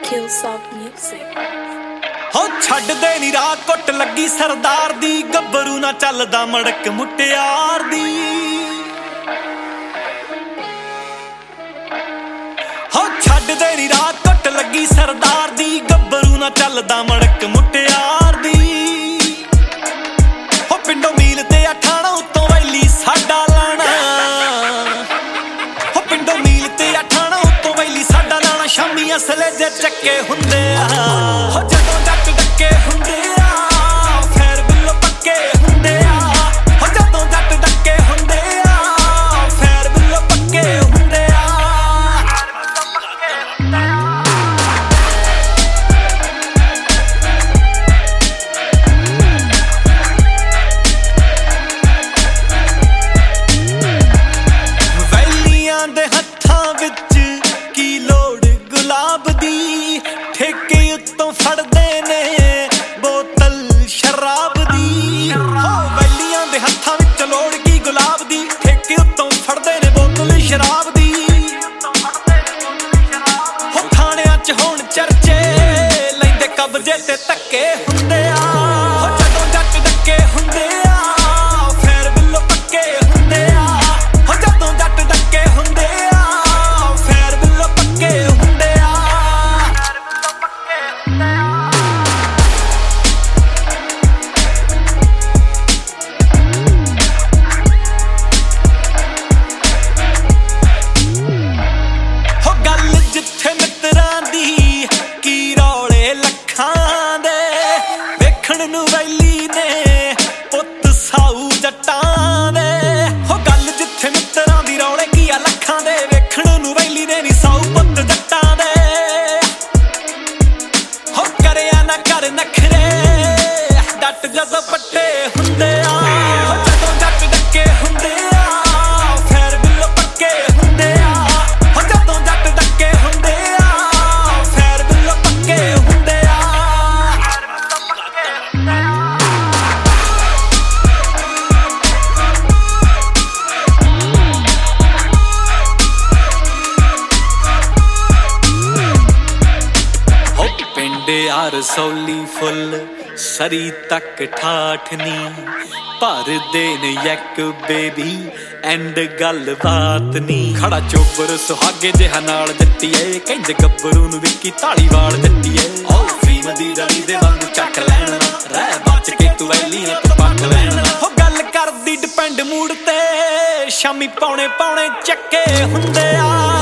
Killsoft Music। ਹੋ ਛੱਡਦੇ ਨੀ ਰਾਹ ਕੁੱਟ ਲੱਗੀ ਸਰਦਾਰ ਦੀ, ਗੱਭਰੂ ਨਾ ਚੱਲਦਾ ਮੜਕ ਮੁਟਿਆਰ ਦੀ। ਹੋ ਛੱਡਦੇ ਨੀ ਰਾਹ ਕੁੱਟ ਲੱਗੀ ਸਰਦਾਰ ਦੀ, ਗੱਭਰੂ ਨਾ ਚੱਲਦਾ ਮੜਕ ਮੁਟਿਆਰ ਦੀ। ਹੋ ਪਿੰਡੋਂ ਮੀਲ ਤੇ ਅਠਾਣਾ ਉੱਤੋਂ ਵੈਲੀ ਸਾਡਾ ਲਾਣਾ, ਹੋ ਪਿੰਡੋਂ ਮੀਲ ਤੇ ਅਠਾਣਾ ਉੱਤੋਂ ਵੈਲੀ ਸਾਡਾ ਲਾਣਾ। ਸ਼ਾਮੀ ਅਸਲੇ ਜੇ ਚੱਕੇ ਹੁੰਦੇ ਆ, ਹੋ ਜਦੋਂ ਜੱਟ ਡੱਕੇ ਹੁੰਦੇ ਆ, ਫੇਰ ਬਿੱਲੋ ਪੱਕੇ ਹੁੰਦੇ ਆ। ਹੋ ਜਦੋਂ ਜੱਟ ਡੱਕੇ ਹੁੰਦੇ ਆ, ਫੇਰ ਬਿੱਲੋ ਪੱਕੇ ਹੁੰਦੇ ਆ। ਵੈਲੀਆਂ ਦੇ ਹੱਥਾਂ ਵਿੱਚ ਕੀ ਲੋੜ ਗੁਲਾਬ ਦੀ, ਠੇਕੇ ਉੱਤੋਂ ਫੜਦੇ ਨੇ ਬੋਤਲ ਸ਼ਰਾਬ ਦੀ। ਹੋ ਵੈਲੀਆਂ ਦੇ ਹੱਥਾਂ ਵਿੱਚ ਲੋੜ ਕੀ ਗੁਲਾਬ ਦੀ, ਠੇਕੇ ਉੱਤੋਂ ਫੜਦੇ ਨੇ ਬੋਤਲ ਸ਼ਰਾਬ ਦੀ। ਹੋ ਥਾਣਿਆਂ 'ਚ ਹੁਣ ਚਰਚੇ ਲੈਂਦੇ ਕਬਜ਼ੇ ਤੇ ਧੱਕੇ ਹੁੰਦੇ ਆ। ਹੋ ਜਦੋਂ ਜੱਟ ਡੱਕੇ ਹੁੰਦੇ ਆ, ਫੇਰ ਬਿੱਲੋ ਪੱਕੇ ਹੁੰਦੇ ਆ। ਹੋ ਜਦੋਂ ਜੱਟ ਡੱਕੇ ਹੁੰਦੇ ਆ, ਫੇਰ ਬਿੱਲੋ ਪੱਕੇ ਹੁੰਦੇ ਆ। ਹੋ ਗੱਲ ਜਿੱਥੇ ਮਿੱਤਰਾਂ ਦੀ, ਕੀ ਰੌਲੇ ਲੱਖਾਂ ਦੇ, ਵੇਖਣ ਨੂੰ ਵੈਲੀ ਨੇ ਪੁੱਤ ਸਾਊ ਜੱਟਾਂ ਦੇ। ਹੋ ਗੱਲ ਜਿੱਥੇ ਮਿੱਤਰਾਂ ਦੀ, ਰੌਲੇ ਕੀ ਆ ਲੱਖਾਂ ਦੇ, ਵੇਖਣ ਨੂੰ ਵੈਲੀ ਨੇ ਨੀ ਸਾਊ ਪੁੱਤ ਜੱਟਾਂ ਦੇ। ਹੋ ਕਰਿਆ ਨਾ ਕਰ ਨਖਰੇ, ਡੱਟ ਜਦੋਂ ਪੱਟੇ ਹੁੰਦੇ ਆ। ਹੋ ਜਦੋਂ ਜੱਟ ਡੱਕੇ ਹੁੰਦੇ ਆ, ਫੇਰ ਬਿੱਲੋ ਪੱਕੇ ਹੁੰਦੇ ਆ। ਹੋ ਜਦੋਂ ਜੱਟ ਡੱਕੇ ਹੁੰਦੇ ਆ, ਫੇਰ ਬਿੱਲੋ ਪੱਕੇ ਹੁੰਦੇ ਆ। ਹੋ ਪਿੰਡ ਯਾਰ ਸੌਲੀ ਫੁੱਲ ਸਰੀ ਤੱਕ ਠਾਠ ਨੀ, ਭਰਦੇ ਨੇ ਇੱਕ ਬੇਬੀ ਐਂਡ ਗੱਲ ਬਾਤ ਨੀ। ਖੜਾ ਚੋਬਰ ਸੁਹਾਗੇ ਜਿਹਾ ਨਾਲ ਜੱਟੀਏ, ਕਹਿੰਦੇ ਗੱਭਰੂ ਨੂੰ ਵਿੱਕੀ ਢਾਲੀਵਾਲ ਜੱਟੀਏ। ਓ ਫੀਮ ਦੀ ਡਲੀ ਦੇ ਵਾਂਗੂ ਚੱਕ ਲੈਣਾ, ਰਹਿ ਬਚ ਕੇ ਤੂੰ ਵੈਲੀਆਂ ਤੋਂ ਪੱਕ ਲੈਣਾ। ਹੋ ਗੱਲ ਕਰਦੀ ਡਿਪੈਂਡ ਮੂਡ ਤੇ, ਸ਼ਾਮੀ ਪੌਣੇ ਪੌਣੇ ਚੱਕੇ ਹੁੰਦੇ ਆ।